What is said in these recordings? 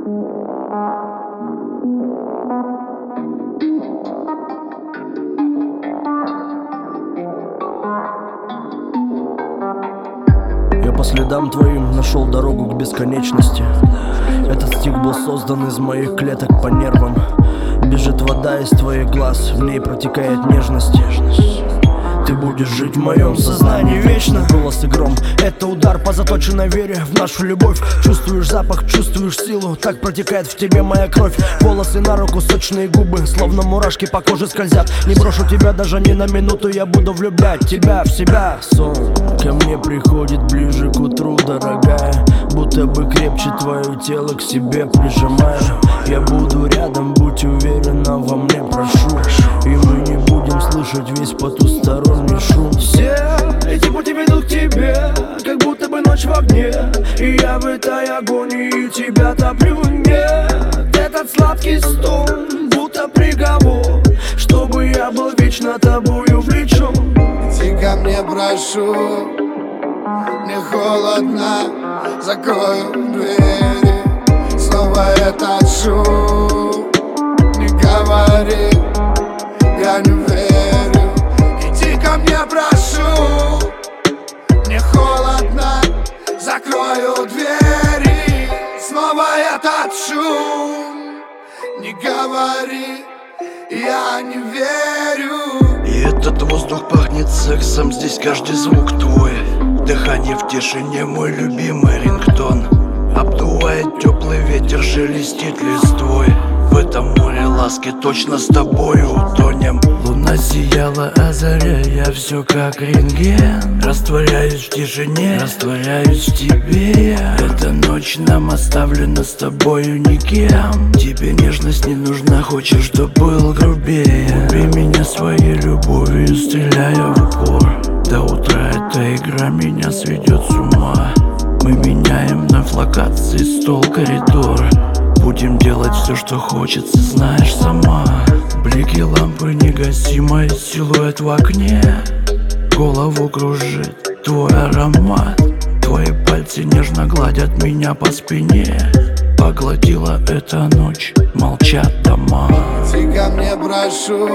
Я по следам твоим нашел дорогу к бесконечности. Этот стих был создан из моих клеток по нервам. Бежит вода из твоих глаз, в ней протекает нежность. Ты будешь жить в моем сознании вечно. Голос и гром — это удар по заточенной вере в нашу любовь. Чувствуешь запах, чувствуешь силу, так протекает в тебе моя кровь. Волосы на руку, сочные губы, словно мурашки по коже скользят. Не брошу тебя даже ни на минуту, я буду влюблять тебя в себя. Сон ко мне приходит ближе к утру, дорогая, будто бы крепче твое тело к себе прижимаю. Я буду рядом, будь уверена во мне, прошу. И мы не будем слышать весь потусторонний шум. Все эти пути ведут к тебе, как будто бы ночь в огне. И я в этой агонии тебя топлю. Нет, этот сладкий стон, будто приговор, чтобы я был вечно тобою влечен. Иди ко мне, прошу, мне холодно, закрою двери. Снова этот шум, не говори, я не верю. Иди ко мне, прошу, мне холодно, закрою двери. Снова этот шум, не говори, я не верю. И этот воздух пахнет сексом, здесь каждый звук твой. Дыхание в тишине, мой любимый рингтон. Обдувает теплый ветер, шелестит листвой. В этом море ласки точно с тобою утонем. Луна сияла, озаряя все как рентген. Растворяюсь в тишине, растворяюсь в тебе. Эта ночь нам оставлена с тобою никем. Тебе нежность не нужна, хочешь, чтоб был грубее. Убей меня своей любовью, стреляя в упор. До утра эта игра меня сведет с ума. Мы меняем вновь локации, стол, коридор. Будем делать все, что хочется, знаешь сама. Блики лампы негасимый силуэт в окне. Голову кружит твой аромат. Твои пальцы нежно гладят меня по спине. Поглотила эта ночь, молчат дома. Иди ко мне, прошу,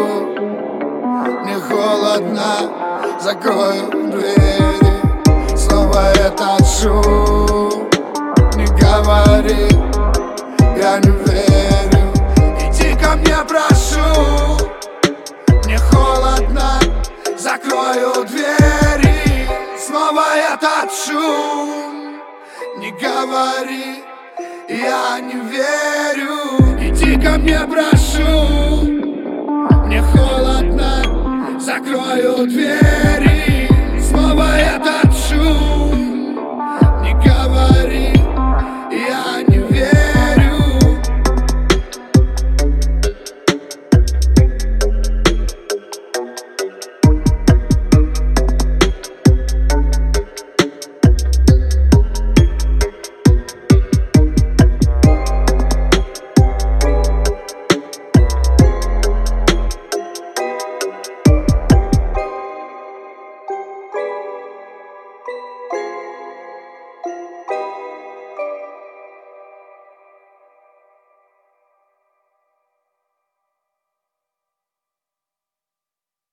мне холодно, закрою двери. Снова этот шум, не говори, я не верю. Иди ко мне, прошу, мне холодно, закрою двери. Снова этот шум, не говори, я не верю. Иди ко мне, прошу, мне холодно, закрою дверь.